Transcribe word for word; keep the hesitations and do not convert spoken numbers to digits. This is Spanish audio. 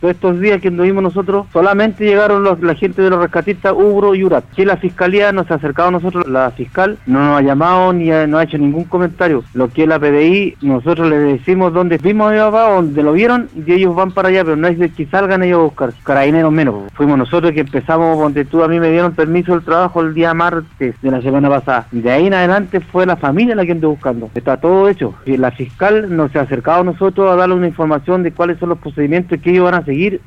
Todos estos días que anduvimos nosotros, solamente llegaron los, la gente de los rescatistas Ubro y Urat. Que la fiscalía nos ha acercado a nosotros, la fiscal no nos ha llamado ni ha, no ha hecho ningún comentario. Lo que es la P D I, nosotros les decimos dónde vimos a mi papá, dónde lo vieron, y ellos van para allá, pero no es de que salgan ellos a buscar. Carabineros menos. Fuimos nosotros que empezamos, donde tú a mí me dieron permiso del trabajo el día martes de la semana pasada. De ahí en adelante fue la familia la que andó buscando. Está todo hecho. Y la fiscal nos ha acercado a nosotros a darle una información de cuáles son los procedimientos que ellos van a seguir